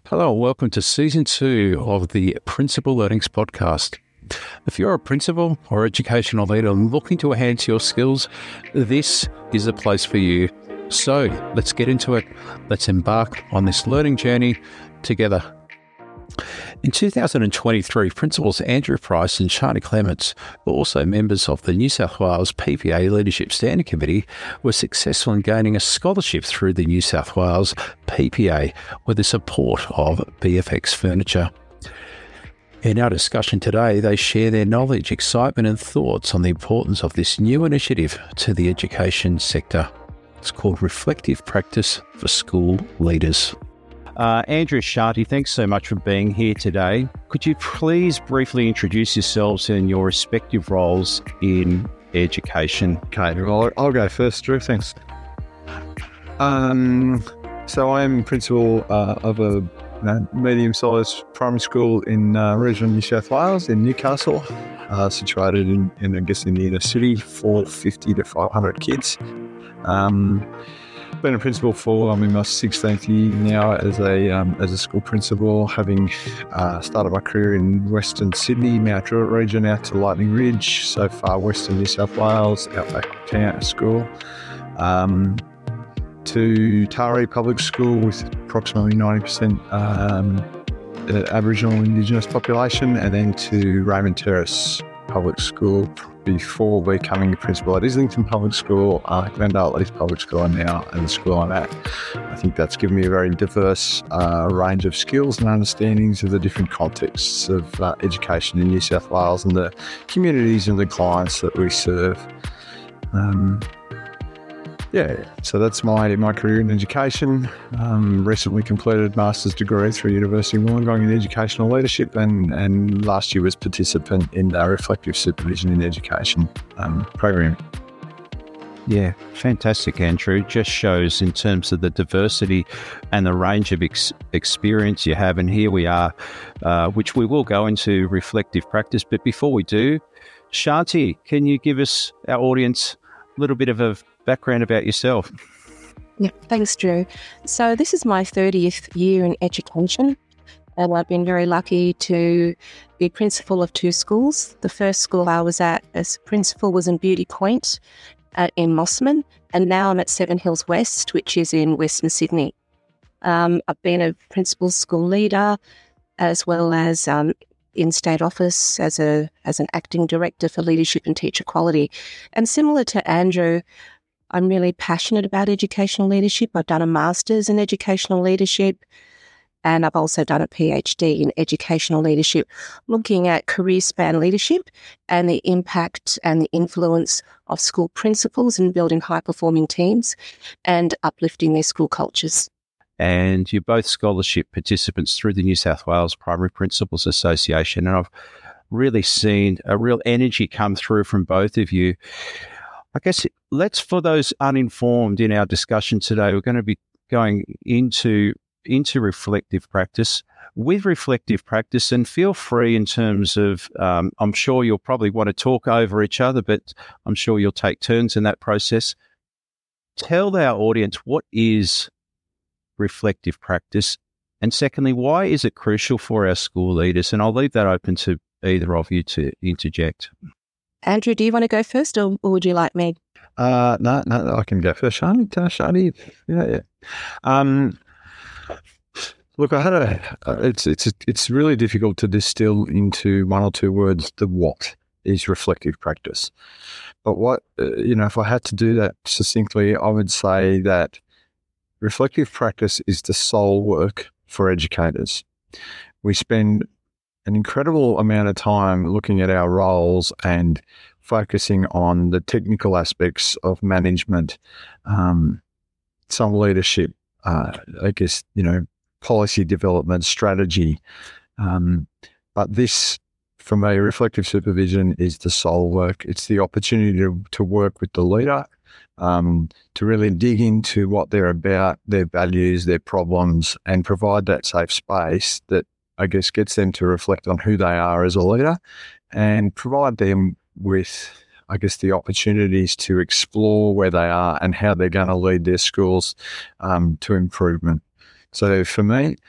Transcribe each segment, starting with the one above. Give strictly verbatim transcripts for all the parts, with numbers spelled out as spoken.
Hello, and welcome to Season two of the Principal Learnings Podcast. If you're a principal or educational leader looking to enhance your skills, this is a place for you. So let's get into it. Let's embark on this learning journey together. In two thousand twenty-three, Principals Andrew Price and Shani Clements, who are also members of the New South Wales P P A Leadership Standing Committee, were successful in gaining a scholarship through the New South Wales P P A with the support of B F X Furniture. In our discussion today, they share their knowledge, excitement and thoughts on the importance of this new initiative to the education sector. It's called Reflective Practice for School Leaders. Uh, Andrew, Shanti, thanks so much for being here today. Could you please briefly introduce yourselves and your respective roles in education? Okay, well, I'll go first, Drew. Thanks. Um, so I'm principal uh, of a you know, medium-sized primary school in uh, regional New South Wales, in Newcastle, uh, situated in, in, I guess, in the inner city, four fifty to five hundred kids. Um, Been a principal for I'm in my sixteenth year now as a um, as a school principal, having uh, started my career in Western Sydney, Mount Druitt region, out to Lightning Ridge, so far western New South Wales, Outback Town School, um, to Taree Public School with approximately ninety percent um, Aboriginal and Indigenous population, and then to Raymond Terrace Public School before becoming a principal at Islington Public School, uh, Glendale East Public School, and now at the school I'm at. I think that's given me a very diverse uh, range of skills and understandings of the different contexts of uh, education in New South Wales and the communities and the clients that we serve. Um, yeah, so that's my my career in education. Um, recently completed a master's degree through University of Wollongong in educational leadership, and, and last year was participant in the Reflective Supervision in Education um, program. Yeah, fantastic, Andrew. Just shows in terms of the diversity and the range of ex- experience you have. And here we are, uh, which we will go into reflective practice. But before we do, Shanti, can you give us, our audience, a little bit of a background about yourself? Yeah, thanks, Drew. So this is my thirtieth year in education, and I've been very lucky to be principal of two schools. The first school I was at as principal was in Beauty Point uh, in Mossman, and now I'm at Seven Hills West, which is in Western Sydney. Um, I've been a principal school leader, as well as um, in state office as a as an acting director for leadership and teacher quality. And similar to Andrew, I'm really passionate about educational leadership. I've done a master's in educational leadership, and I've also done a PhD in educational leadership, looking at career span leadership and the impact and the influence of school principals in building high-performing teams and uplifting their school cultures. And you're both scholarship participants through the New South Wales Primary Principals Association, and I've really seen a real energy come through from both of you. I guess let's, for those uninformed in our discussion today, we're going to be going into into reflective practice. With reflective practice, and feel free in terms of, um, I'm sure you'll probably want to talk over each other, but I'm sure you'll take turns in that process. Tell our audience, what is reflective practice? And secondly, why is it crucial for our school leaders? And I'll leave that open to either of you to interject. Andrew, do you want to go first, or, or would you like me? Uh, no, no, I can go first. Shani, uh, Shani, yeah, yeah. Um, look, I had a. Uh, it's it's it's really difficult to distill into one or two words the what is reflective practice. But what uh, you know, if I had to do that succinctly, I would say that reflective practice is the soul work for educators. We spend an incredible amount of time looking at our roles and focusing on the technical aspects of management, um, some leadership, uh, I guess, you know, policy development, strategy. Um, but this, for me, reflective supervision is the soul work. It's the opportunity to, to work with the leader, um, to really dig into what they're about, their values, their problems, and provide that safe space that, I guess, gets them to reflect on who they are as a leader and provide them with, I guess, the opportunities to explore where they are and how they're going to lead their schools um, to improvement. So for me,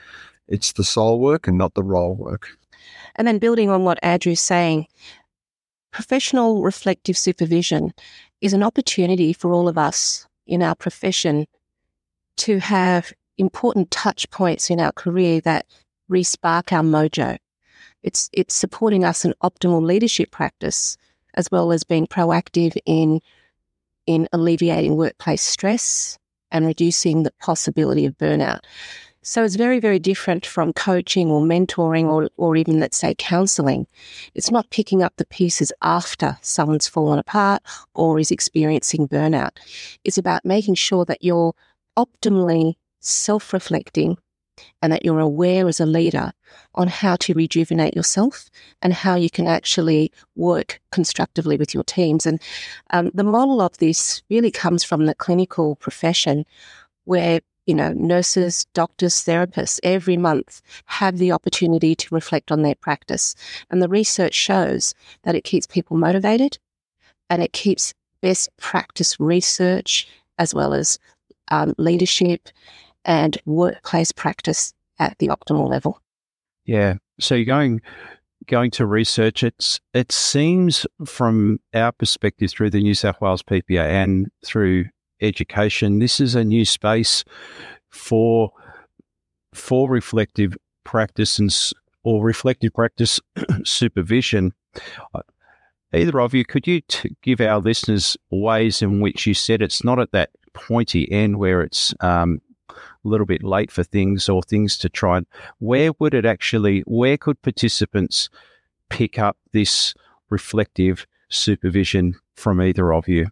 it's the soul work and not the role work. And then building on what Andrew's saying, professional reflective supervision is an opportunity for all of us in our profession to have important touch points in our career that re-spark our mojo. It's it's supporting us in optimal leadership practice, as well as being proactive in in alleviating workplace stress and reducing the possibility of burnout. So it's very, very different from coaching or mentoring or, or even, let's say, counselling. It's not picking up the pieces after someone's fallen apart or is experiencing burnout. It's about making sure that you're optimally self-reflecting and that you're aware as a leader on how to rejuvenate yourself and how you can actually work constructively with your teams. And um, the model of this really comes from the clinical profession where, you know, nurses, doctors, therapists every month have the opportunity to reflect on their practice. And the research shows that it keeps people motivated and it keeps best practice research as well as um, leadership and workplace practice at the optimal level. Yeah. So you're going going to research. It's it seems from our perspective through the New South Wales P P A and through education, this is a new space for for reflective practice and or reflective practice supervision. Either of you, could you t- give our listeners ways in which you said it's not at that pointy end where it's um, a little bit late for things or things to try and where would it actually, where could participants pick up this reflective supervision from either of you?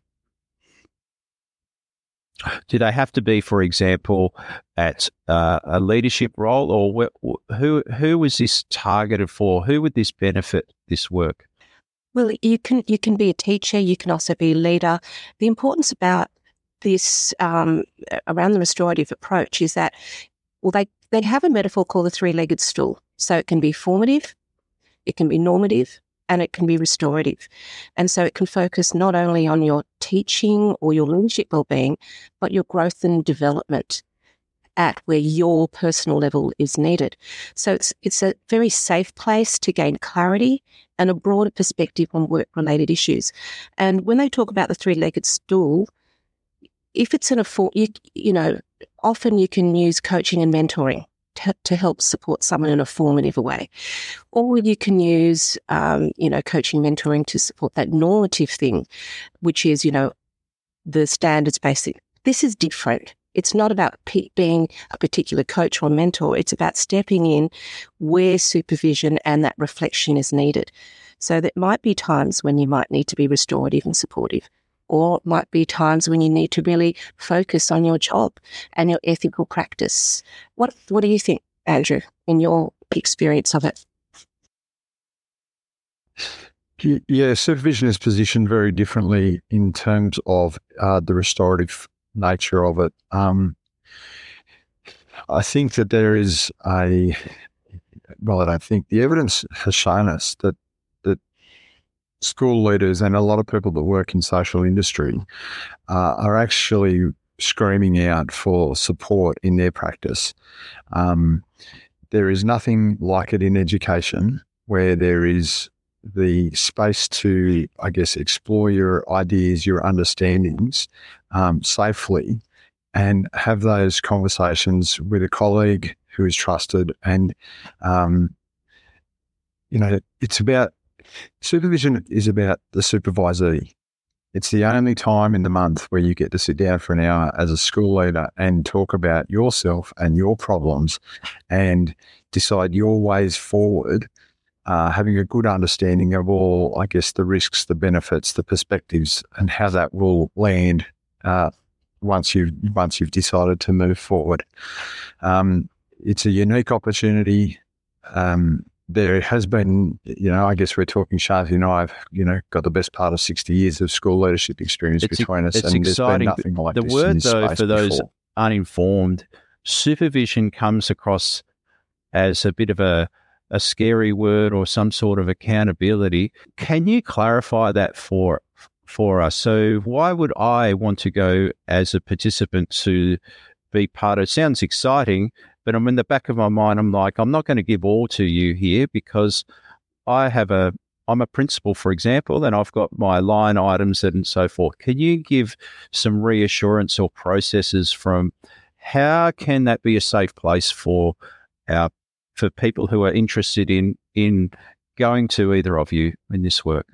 Do they have to be, for example, at uh, a leadership role, or wh- who who is this targeted for? Who would this benefit, this work? Well, you can you can be a teacher. You can also be a leader. The importance about this um, around the restorative approach is that, well, they they have a metaphor called the three-legged stool. So it can be formative, it can be normative, and it can be restorative. And so it can focus not only on your teaching or your leadership wellbeing, but your growth and development at where your personal level is needed. So it's it's a very safe place to gain clarity and a broader perspective on work-related issues. And when they talk about the three-legged stool, if it's in a form, you, you know, often you can use coaching and mentoring to, to help support someone in a formative way. Or you can use, um, you know, coaching, mentoring to support that normative thing, which is, you know, the standards basic. This is different. It's not about pe- being a particular coach or mentor. It's about stepping in where supervision and that reflection is needed. So there might be times when you might need to be restorative and supportive, or it might be times when you need to really focus on your job and your ethical practice. What What do you think, Andrew, in your experience of it? Yeah, supervision is positioned very differently in terms of uh, the restorative nature of it. Um, I think that there is a, well, I don't think, the evidence has shown us that that school leaders and a lot of people that work in social industry uh, are actually screaming out for support in their practice. Um, there is nothing like it in education where there is the space to, I guess, explore your ideas, your understandings um, safely and have those conversations with a colleague who is trusted. And, um, you know, it's about, supervision is about the supervisee. It's the only time in the month where you get to sit down for an hour as a school leader and talk about yourself and your problems and decide your ways forward. Uh, having a good understanding of all, I guess, the risks, the benefits, the perspectives, and how that will land uh, once you've once you've decided to move forward. Um, it's a unique opportunity. Um, there has been, you know, I guess we're talking, Shanti and I have, you know, got the best part of sixty years of school leadership experience it's between e- us, it's and exciting. There's been nothing like the this word, in this though, space for those before. uninformed, supervision comes across as a bit of a a scary word or some sort of accountability. Can you clarify that for for us? So why would I want to go as a participant to be part of it? Sounds exciting, but I'm in the back of my mind, I'm like, I'm not going to give all to you here because I have a, I'm a principal, for example, and I've got my line items and so forth. Can you give some reassurance or processes from how can that be a safe place for our, for people who are interested in, in going to either of you in this work?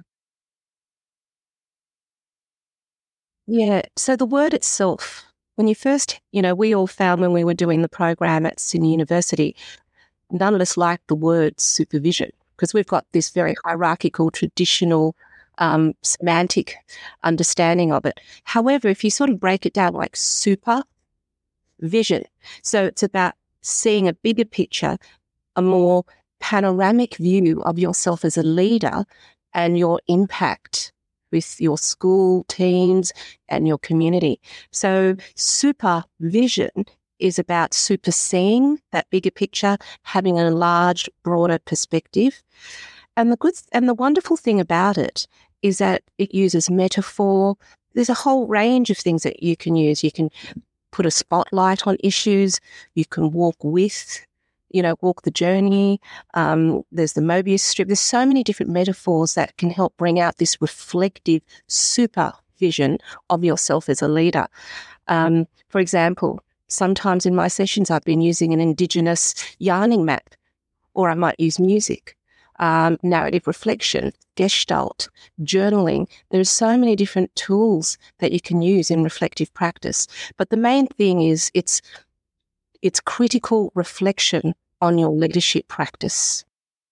Yeah. So the word itself, when you first, you know, we all found when we were doing the program at Sydney University, none of us liked the word supervision because we've got this very hierarchical, traditional, um, semantic understanding of it. However, if you sort of break it down like super vision, so it's about seeing a bigger picture, a more panoramic view of yourself as a leader and your impact with your school teams and your community. So supervision is about superseeing that bigger picture, having a large, broader perspective. And the good and the wonderful thing about it is that it uses metaphor. There's a whole range of things that you can use. You can put a spotlight on issues. You can walk with, you know, walk the journey. Um, there's the Mobius strip. There's so many different metaphors that can help bring out this reflective super vision of yourself as a leader. Um, for example, sometimes in my sessions, I've been using an Indigenous yarning map, or I might use music, um, narrative reflection, gestalt, journaling. There's so many different tools that you can use in reflective practice. But the main thing is it's it's critical reflection on your leadership practice.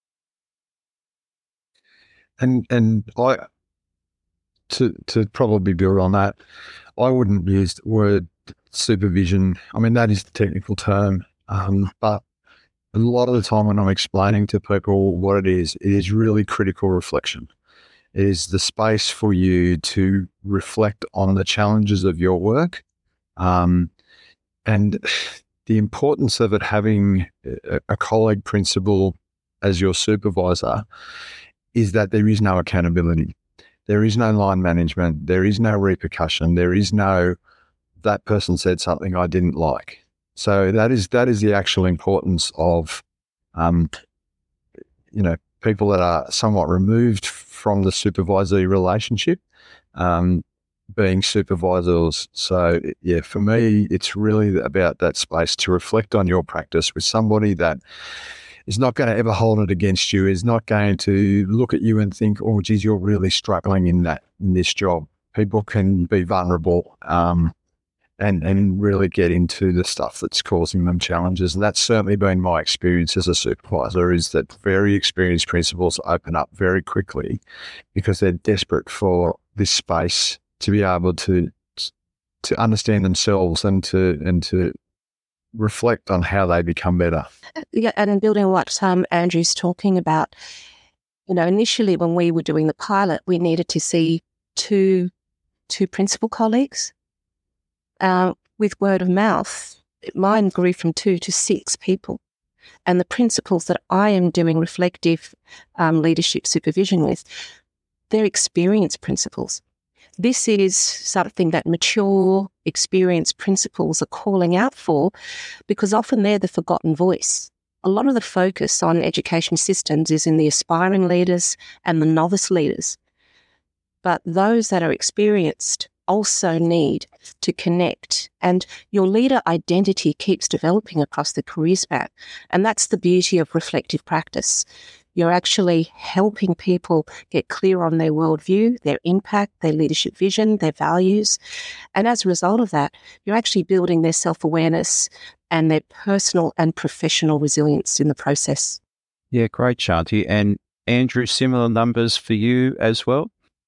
And and I to to probably build on that, I wouldn't use the word supervision. I mean, that is the technical term, um, but a lot of the time when I'm explaining to people what it is, it is really critical reflection. It is the space for you to reflect on the challenges of your work, um, and the importance of it having a, a colleague principal as your supervisor is that there is no accountability. There is no line management. There is no repercussion. There is no, that person said something I didn't like. So that is that is the actual importance of, um, you know, people that are somewhat removed from the supervisory relationship, um, being supervisors. So yeah, for me, it's really about that space to reflect on your practice with somebody that is not going to ever hold it against you, is not going to look at you and think, oh, geez, you're really struggling in that, in this job. People can be vulnerable, um, and, and really get into the stuff that's causing them challenges. And that's certainly been my experience as a supervisor, is that very experienced principals open up very quickly because they're desperate for this space to be able to, to understand themselves and to, and to reflect on how they become better. Yeah, and in building on what um, Andrew's talking about, you know, initially when we were doing the pilot, we needed to see two two principal colleagues. Uh, with word of mouth, mine grew from two to six people. And the principals that I am doing reflective um, leadership supervision with, they're experienced principals. This is something that mature, experienced principals are calling out for, because often they're the forgotten voice. A lot of the focus on education systems is in the aspiring leaders and the novice leaders. But those that are experienced also need to connect, and your leader identity keeps developing across the career span. And that's the beauty of reflective practice. You're actually helping people get clear on their worldview, their impact, their leadership vision, their values. And as a result of that, you're actually building their self-awareness and their personal and professional resilience in the process. Yeah, great, Shanti. And Andrew, similar numbers for you as well?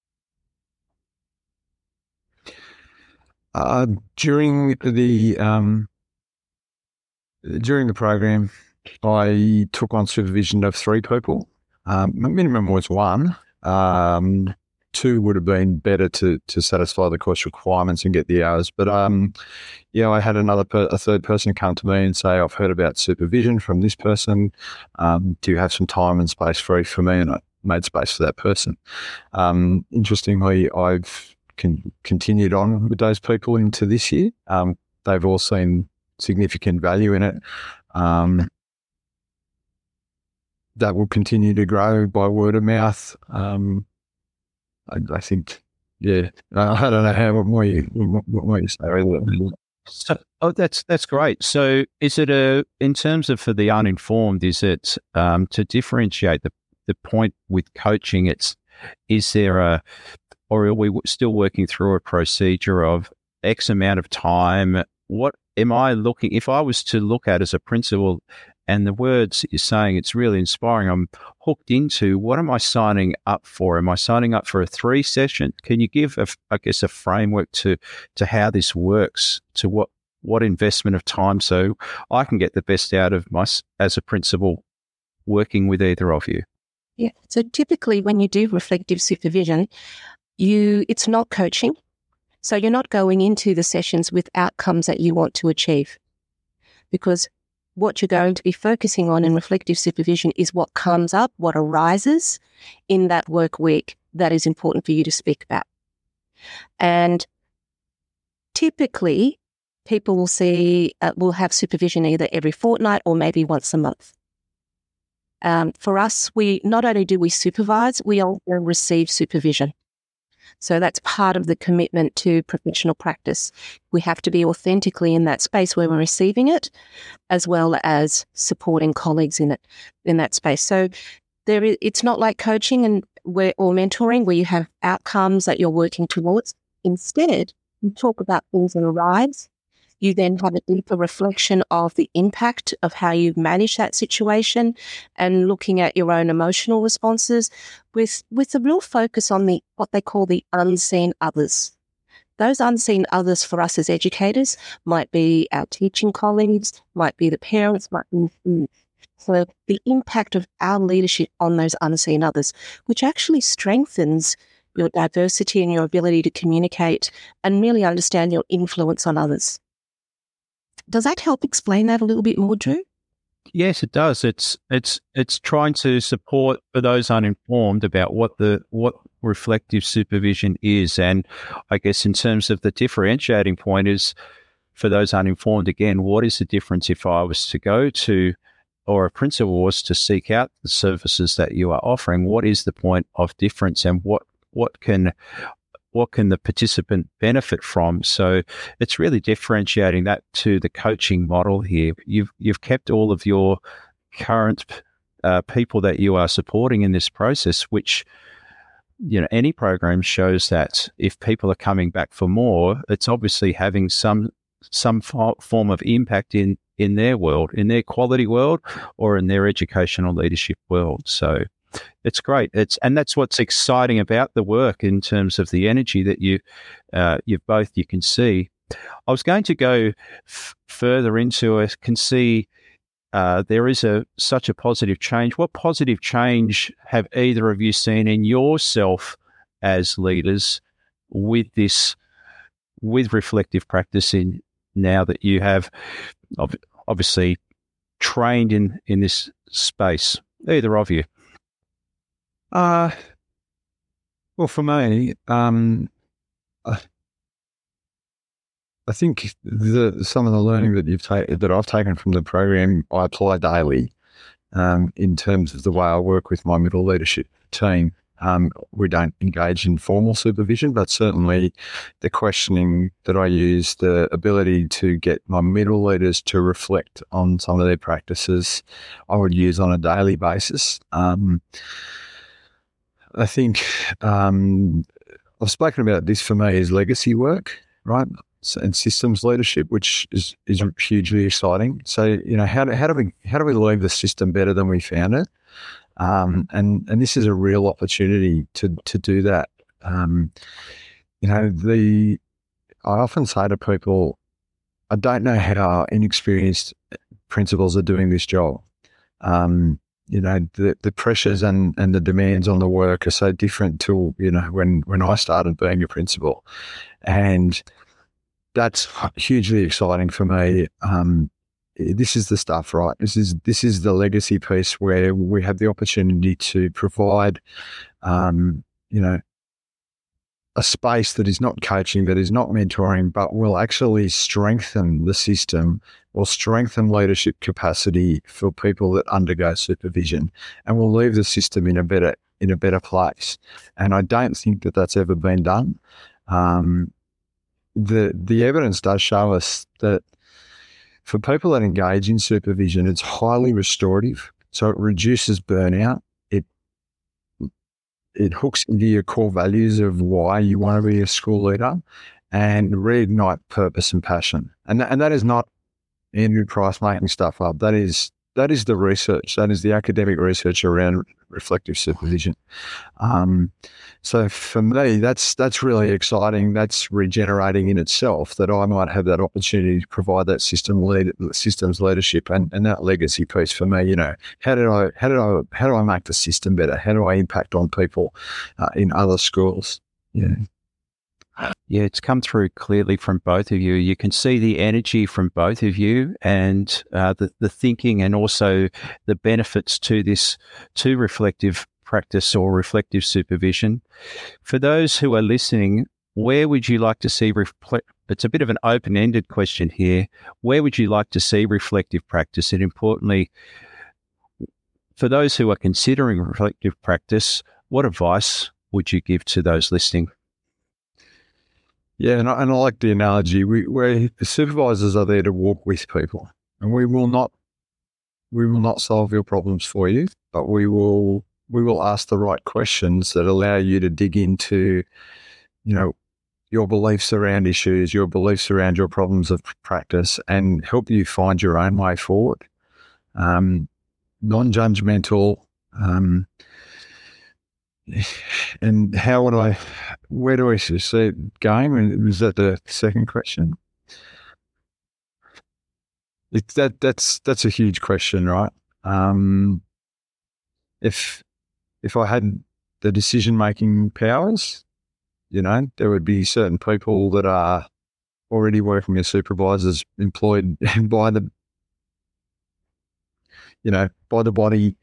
Uh, during the um, during the program, I took on supervision of three people. Um, my minimum was one. Um, two would have been better to to satisfy the course requirements and get the hours. But um, yeah, I had another per, a third person come to me and say, "I've heard about supervision from this person. Um, do you have some time and space free for me?" And I made space for that person. Um, interestingly, I've Con- continued on with those people into this year. Um, they've all seen significant value in it. Um, that will continue to grow by word of mouth. Um, I, I think, yeah, I don't know how, what more you, what, what more you say. So, oh, that's that's great. So, is it a in terms of for the uninformed? Is it um, to differentiate the the point with coaching? It's is there a or are we still working through a procedure of X amount of time? What am I looking? If I was to look at as a principal, and the words you're saying, it's really inspiring. I'm hooked into. What am I signing up for? Am I signing up for a three session? Can you give, a, I guess, a framework to to how this works? To what what investment of time, so I can get the best out of my as a principal working with either of you? Yeah. So typically, when you do reflective supervision, you it's not coaching. So you're not going into the sessions with outcomes that you want to achieve, because what you're going to be focusing on in reflective supervision is what comes up, what arises in that work week that is important for you to speak about. And typically, people will see, uh, will have supervision either every fortnight or maybe once a month. Um, for us, we not only do we supervise, we also receive supervision. So that's part of the commitment to professional practice. We have to be authentically in that space where we're receiving it, as well as supporting colleagues in it, in that space. So there is, it's not like coaching and where, or mentoring where you have outcomes that you're working towards. Instead, you talk about things that arise. You then have a deeper reflection of the impact of how you manage that situation and looking at your own emotional responses with, with a real focus on the what they call the unseen others. Those unseen others for us as educators might be our teaching colleagues, might be the parents, might be students. So the impact of our leadership on those unseen others, which actually strengthens your diversity and your ability to communicate and really understand your influence on others. Does that help explain that a little bit more, Drew? Yes, it does. It's it's it's trying to support for those uninformed about what the what reflective supervision is, and I guess in terms of the differentiating point is for those uninformed. Again, what is the difference if I was to go to, or a principal was to seek out the services that you are offering? What is the point of difference, and what what can what can the participant benefit from? So it's really differentiating that to the coaching model here. You've you've kept all of your current uh, people that you are supporting in this process, which, you know, any program shows that if people are coming back for more, it's obviously having some some fo- form of impact in, in their world, in their quality world, or in their educational leadership world. So it's great. It's and that's what's exciting about the work in terms of the energy that you uh, you both you can see. I was going to go f- further into it. Can see uh, there is a such a positive change. What positive change have either of you seen in yourself as leaders with this with reflective practice in now that you have ob- obviously trained in in this space? Either of you. Uh, well, for me, um, I, I think the, some of the learning that you've taken, that I've taken from the program, I apply daily um, in terms of the way I work with my middle leadership team. Um, we don't engage in formal supervision, but certainly the questioning that I use, the ability to get my middle leaders to reflect on some of their practices, I would use on a daily basis. Um, I think um, I've spoken about this for me as legacy work, right? So, and systems leadership, which is, is hugely exciting. So, you know, how do, how do we how do we leave the system better than we found it? Um, and and this is a real opportunity to to do that. Um, you know, the I often say to people, I don't know how inexperienced principals are doing this job. Um, You know, the, the pressures and, and the demands on the work are so different to, you know, when, when I started being a principal. And that's hugely exciting for me. Um, this is the stuff, right? This is this is the legacy piece where we have the opportunity to provide, um, you know, a space that is not coaching, that is not mentoring, but will actually strengthen the system or strengthen leadership capacity for people that undergo supervision, and will leave the system in a better in a better place. And I don't think that that's ever been done. Um, the the evidence does show us that for people that engage in supervision, it's highly restorative. So it reduces burnout. It it hooks into your core values of why you want to be a school leader, and reignite purpose and passion. And and that is not Andrew Price making stuff up. That is that is the research. That is the academic research around reflective supervision. Um, so for me, that's that's really exciting. That's regenerating in itself, that I might have that opportunity to provide that system lead, systems leadership and, and that legacy piece for me. You know, how did I how did I how do I make the system better? How do I impact on people uh, in other schools? Yeah. Yeah, it's come through clearly from both of you. You can see the energy from both of you, and uh, the, the thinking, and also the benefits to this, to reflective practice or reflective supervision. For those who are listening, where would you like to see, refle- it's a bit of an open-ended question here, where would you like to see reflective practice? And importantly, for those who are considering reflective practice, what advice would you give to those listening? Yeah, and I, and I like the analogy. We, we the supervisors are there to walk with people, and we will not, we will not solve your problems for you, but we will, we will ask the right questions that allow you to dig into, you know, your beliefs around issues, your beliefs around your problems of practice, and help you find your own way forward. Um, non-judgmental. Um, And how would I, where do I see it going? And was that the second question? It's that that's that's a huge question, right? Um, if if I had the decision making powers, you know, there would be certain people that are already working as supervisors, employed by the, you know, by the body,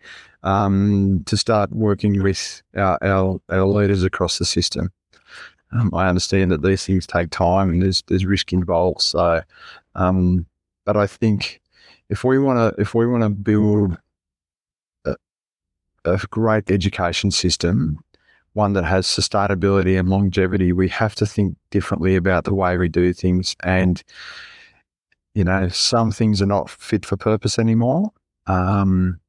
um, to start working with our, our, our leaders across the system. Um, I understand that these things take time and there's there's risk involved. So, um, but I think if we want to if we want to build a, a great education system, one that has sustainability and longevity, we have to think differently about the way we do things. And you know, some things are not fit for purpose anymore. Um,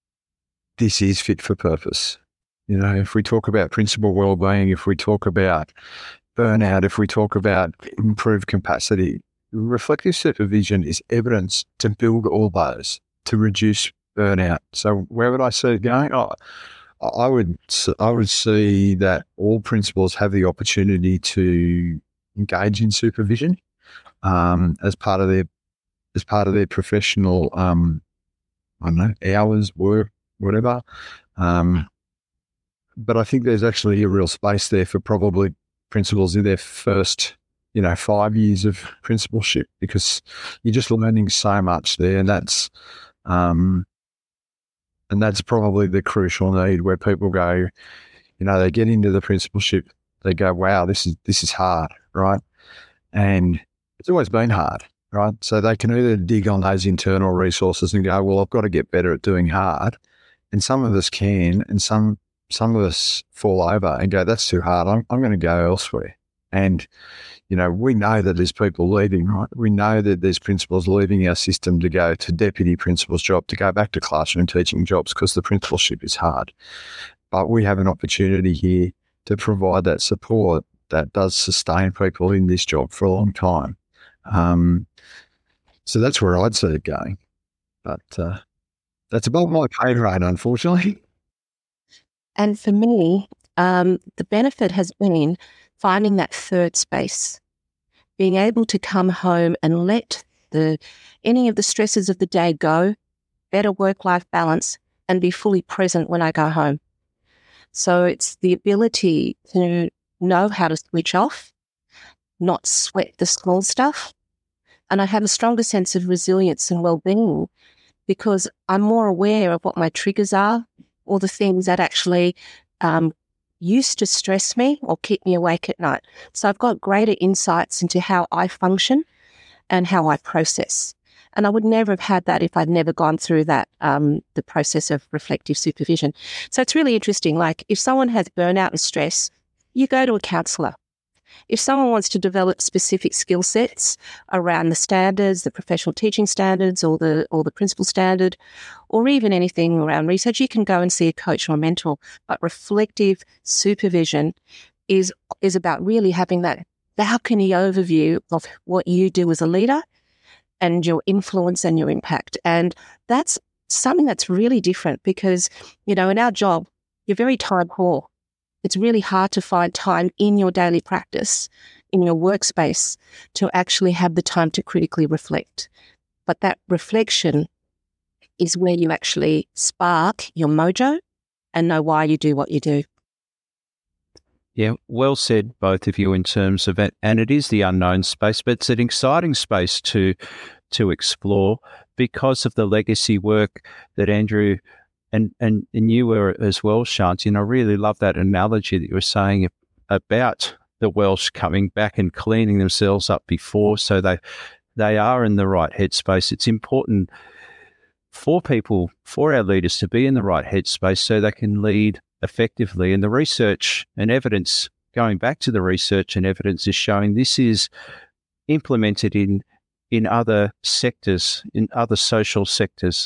this is fit for purpose. You know, if we talk about principal wellbeing, if we talk about burnout, if we talk about improved capacity, reflective supervision is evidence to build all those, to reduce burnout. So where would I see it going? Oh, I would, I would see that all principals have the opportunity to engage in supervision um, as part of their as part of their professional, um, I don't know, hours, work, whatever. Um, but I think there's actually a real space there for probably principals in their first, you know, five years of principalship, because you're just learning so much there, and that's, um, and that's probably the crucial need where people go, you know, they get into the principalship, they go, wow, this is this is hard, right? And it's always been hard. Right. So they can either dig on those internal resources and go, well, I've got to get better at doing hard. And some of us can, and some some of us fall over and go, that's too hard. I'm, I'm going to go elsewhere. And, you know, we know that there's people leaving, right? We know that there's principals leaving our system to go to deputy principal's job, to go back to classroom teaching jobs because the principalship is hard. But we have an opportunity here to provide that support that does sustain people in this job for a long time. Um, so that's where I'd see it going, but uh, that's above my pay rate, unfortunately. And for me, um, the benefit has been finding that third space, being able to come home and let the any of the stresses of the day go, better work-life balance, and be fully present when I go home. So it's the ability to know how to switch off, not sweat the small stuff. And I have a stronger sense of resilience and well-being because I'm more aware of what my triggers are, or the things that actually um, used to stress me or keep me awake at night. So I've got greater insights into how I function and how I process. And I would never have had that if I'd never gone through that, um, the process of reflective supervision. So it's really interesting. Like if someone has burnout and stress, you go to a counsellor. If someone wants to develop specific skill sets around the standards, the professional teaching standards or the or the principal standard, or even anything around research, you can go and see a coach or a mentor. But reflective supervision is is about really having that balcony overview of what you do as a leader and your influence and your impact. And that's something that's really different because, you know, in our job, you're very time poor. It's really hard to find time in your daily practice, in your workspace, to actually have the time to critically reflect. But that reflection is where you actually spark your mojo and know why you do what you do. Yeah, well said, both of you, in terms of it. And it is the unknown space, but it's an exciting space to to explore because of the legacy work that Andrew and, and, and you were as well, Shanti. And I really love that analogy that you were saying about the Welsh coming back and cleaning themselves up before, so they they are in the right headspace. It's important for people, for our leaders, to be in the right headspace so they can lead effectively. And the research and evidence, going back to the research and evidence, is showing this is implemented in in other sectors, in other social sectors.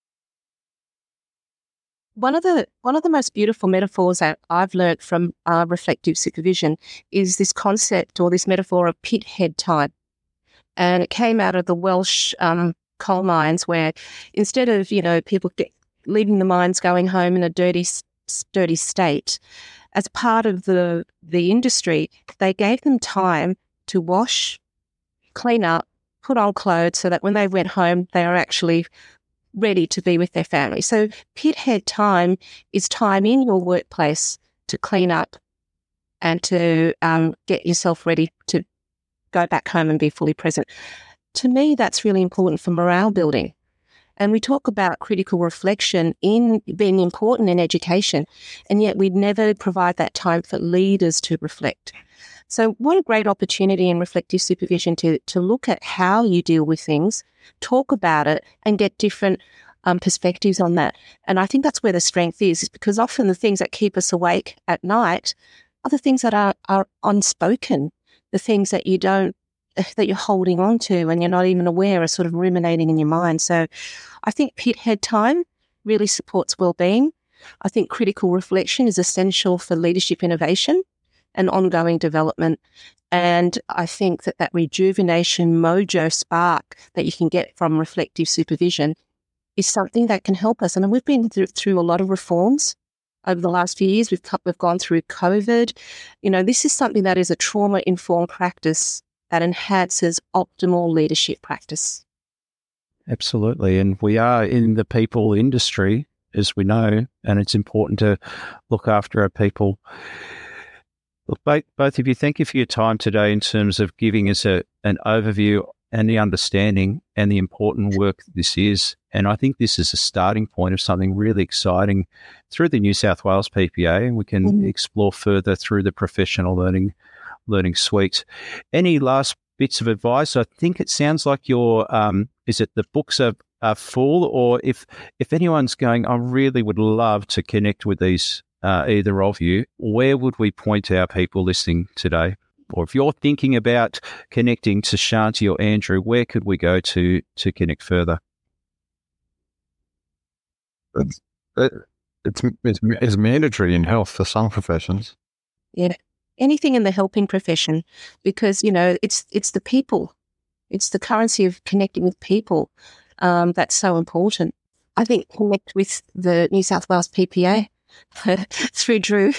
One of the one of the most beautiful metaphors that I've learnt from uh, reflective supervision is this concept or this metaphor of pit head time. And it came out of the Welsh um, coal mines, where instead of, you know, people get, leaving the mines going home in a dirty dirty state, as part of the the industry, they gave them time to wash, clean up, put on clothes, so that when they went home, they were actually ready to be with their family. So pit head time is time in your workplace to clean up and to um, get yourself ready to go back home and be fully present. To me, that's really important for morale building. And we talk about critical reflection in being important in education, and yet we never provide that time for leaders to reflect. So what a great opportunity in reflective supervision to, to look at how you deal with things, talk about it, and get different um, perspectives on that. And I think that's where the strength is, is because often the things that keep us awake at night are the things that are, are unspoken, the things that you don't, that you're holding on to and you're not even aware, are sort of ruminating in your mind. So I think pit head time really supports well-being. I think critical reflection is essential for leadership innovation and ongoing development. And I think that that rejuvenation mojo spark that you can get from reflective supervision is something that can help us. And we've been through, through a lot of reforms over the last few years. We've, we've gone through COVID. You know, this is something that is a trauma-informed practice that enhances optimal leadership practice. Absolutely. And we are in the people industry, as we know, and it's important to look after our people. Look, both of you, thank you for your time today in terms of giving us a, an overview and the understanding and the important work this is. And I think this is a starting point of something really exciting through the New South Wales P P A, and we can mm-hmm. explore further through the professional learning learning suite. Any last bits of advice? I think it sounds like your, um, is it the books are, are full, or if, if anyone's going, I really would love to connect with these Uh, either of you, where would we point our people listening today? Or if you're thinking about connecting to Shanti or Andrew, where could we go to to connect further? It's, it, it's, it's, it's mandatory in health for some professions. Yeah, anything in the helping profession, because, you know, it's it's the people. It's the currency of connecting with people um, that's so important. I think connect with the New South Wales P P A through Drew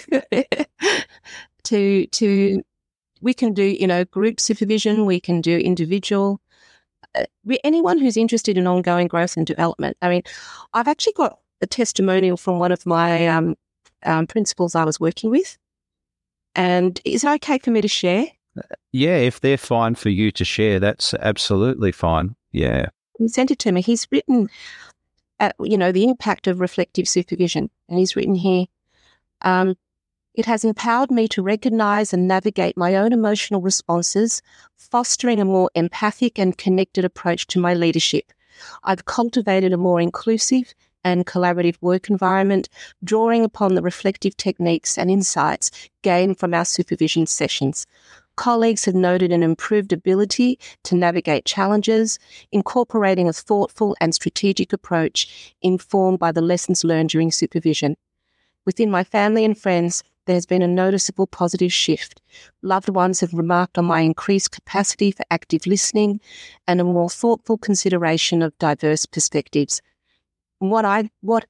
to to we can do, you know, group supervision, we can do individual, uh, anyone who's interested in ongoing growth and development. I mean, I've actually got a testimonial from one of my um, um, principals I was working with, and is it okay for me to share? Yeah, if they're fine for you to share, that's absolutely fine. Yeah. He sent it to me. He's written Uh, you know, the impact of reflective supervision. And he's written here, um, It has empowered me to recognise and navigate my own emotional responses, fostering a more empathic and connected approach to my leadership. I've cultivated a more inclusive and collaborative work environment, drawing upon the reflective techniques and insights gained from our supervision sessions. Colleagues have noted an improved ability to navigate challenges, incorporating a thoughtful and strategic approach informed by the lessons learned during supervision. Within my family and friends, there has been a noticeable positive shift. Loved ones have remarked on my increased capacity for active listening and a more thoughtful consideration of diverse perspectives. What I, what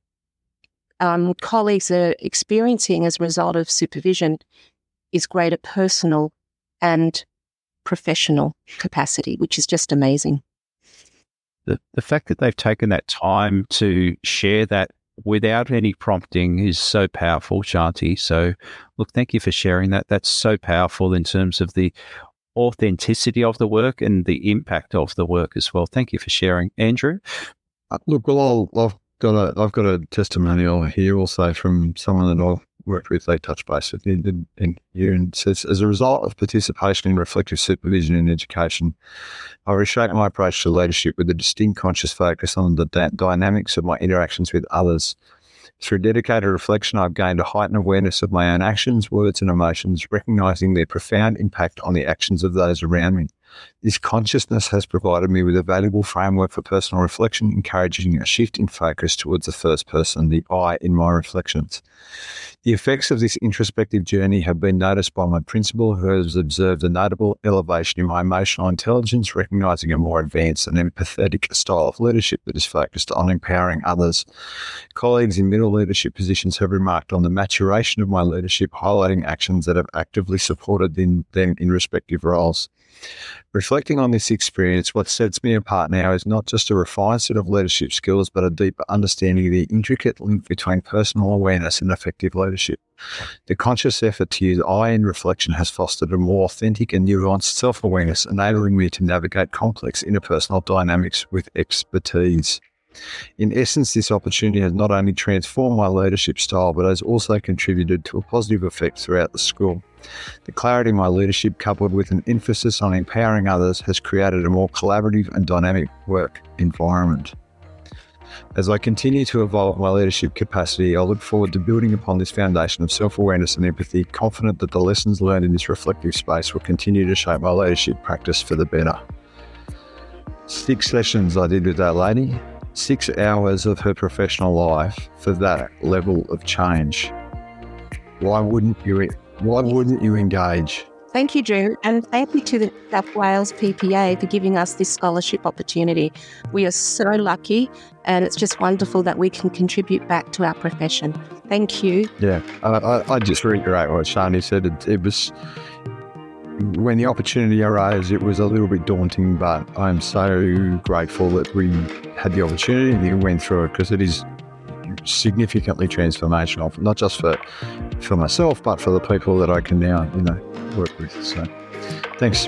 um, colleagues are experiencing as a result of supervision is greater personal and professional capacity, which is just amazing. The, the fact that they've taken that time to share that without any prompting is so powerful, Shanti. So, look, thank you for sharing that. That's so powerful in terms of the authenticity of the work and the impact of the work as well. Thank you for sharing. Andrew? Uh, look, well, I'll, I've got a I've got a testimonial here also from someone that I've worked with. They touched base with in, in here and says, as a result of participation in reflective supervision in education, I reshaped my approach to leadership with a distinct conscious focus on the da- dynamics of my interactions with others. Through dedicated reflection, I've gained a heightened awareness of my own actions, words and emotions, recognising their profound impact on the actions of those around me. This consciousness has provided me with a valuable framework for personal reflection, encouraging a shift in focus towards the first person, the I, in my reflections. The effects of this introspective journey have been noticed by my principal, who has observed a notable elevation in my emotional intelligence, recognising a more advanced and empathetic style of leadership that is focused on empowering others. Colleagues in middle leadership positions have remarked on the maturation of my leadership, highlighting actions that have actively supported them in respective roles. Reflecting on this experience, what sets me apart now is not just a refined set of leadership skills, but a deeper understanding of the intricate link between personal awareness and effective leadership. The conscious effort to use I in reflection has fostered a more authentic and nuanced self-awareness, enabling me to navigate complex interpersonal dynamics with expertise. In essence, this opportunity has not only transformed my leadership style, but has also contributed to a positive effect throughout the school. The clarity in my leadership, coupled with an emphasis on empowering others, has created a more collaborative and dynamic work environment. As I continue to evolve my leadership capacity, I look forward to building upon this foundation of self-awareness and empathy, confident that the lessons learned in this reflective space will continue to shape my leadership practice for the better. Six sessions I did with that lady. Six hours of her professional life for that level of change. Why wouldn't you? Why wouldn't you engage? Thank you, Drew, and thank you to the South Wales P P A for giving us this scholarship opportunity. We are so lucky, and it's just wonderful that we can contribute back to our profession. Thank you. Yeah, I, I, I just reiterate what Shani said. It, it was. When the opportunity arose, it was a little bit daunting, but I'm so grateful that we had the opportunity and we went through it, because it is significantly transformational, not just for for myself, but for the people that I can now, you know, work with. So, thanks.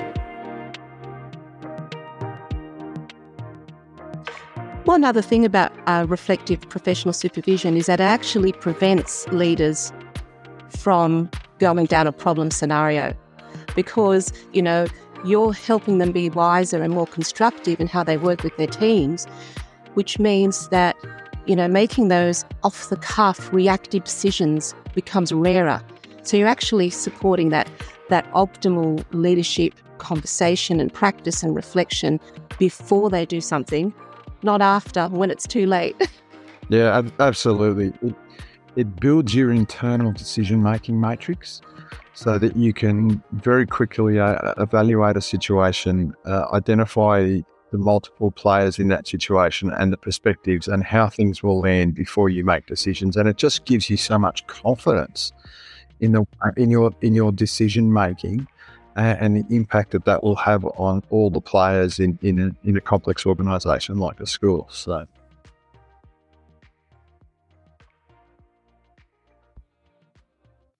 One other thing about uh, reflective professional supervision is that it actually prevents leaders from going down a problem scenario. Because, you know, you're helping them be wiser and more constructive in how they work with their teams, which means that, you know, making those off-the-cuff reactive decisions becomes rarer. So you're actually supporting that that optimal leadership conversation and practice and reflection before they do something, not after, when it's too late. Yeah, absolutely. It, it builds your internal decision-making matrix, so that you can very quickly uh, evaluate a situation, uh, identify the multiple players in that situation and the perspectives and how things will land before you make decisions. And it just gives you so much confidence in the in your in your decision making uh, and the impact that that will have on all the players in in a, in a complex organisation like a school. So.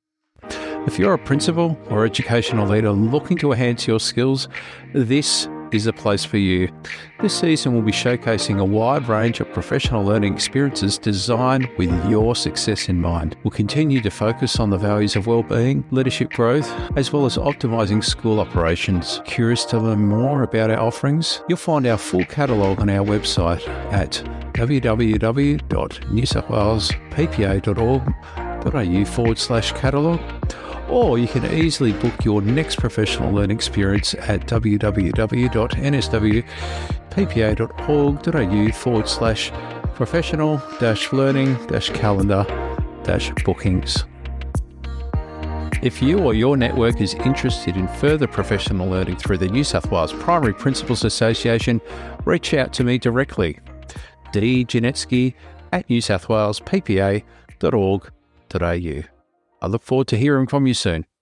If you're a principal or educational leader looking to enhance your skills, this is the place for you. This season we'll be showcasing a wide range of professional learning experiences designed with your success in mind. We'll continue to focus on the values of well-being, leadership growth, as well as optimising school operations. Curious to learn more about our offerings? You'll find our full catalogue on our website at w w w dot new south wales p p a dot org dot a u forward slash catalogue, or you can easily book your next professional learning experience at w w w dot n s w p p a dot org dot a u forward slash professional dash learning dash calendar dash bookings. If you or your network is interested in further professional learning through the New South Wales Primary Principals Association, reach out to me directly. D Janetsky at new south wales p p a dot org dot a u. I look forward to hearing from you soon.